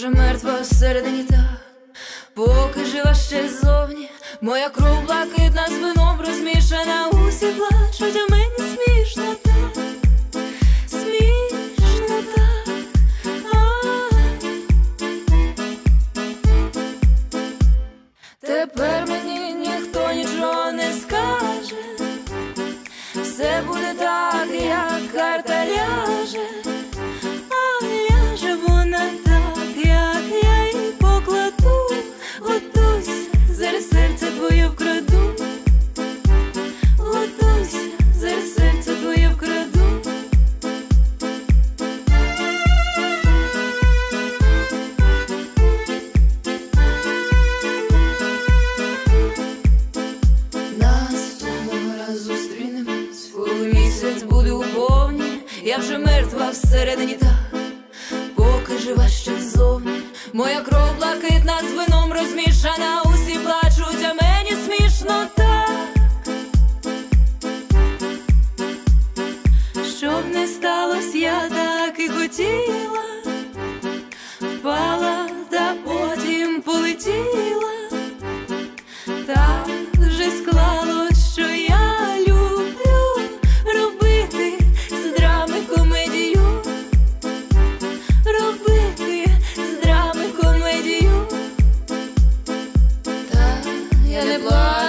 вже мертва всередині так, поки жива ще ззовні. Моя кров блакитна з вином розмішана, усі плачуть, а мені смішно так, смішно так. Тепер мені ніхто нічого не скаже, все буде так, як карта ляже. А ляже вона так, як я її покладу. Готуйся, зараз серце твоє вкраду. Готуйся, зараз серце твоє вкраду. Наступного разу зустрінемось, коли місяць буде у повні. Я вже мертва всередині так, поки жива ще ззовні. Моя кров блакитна з вином розмішана, усі плачуть, а мені смішно так. Щоб не сталося, я так і хотіла, впала та потім полетіла. Так вже склалось, що я люблю робити з драми комедію, робити з драми комедію. Та я не плачу.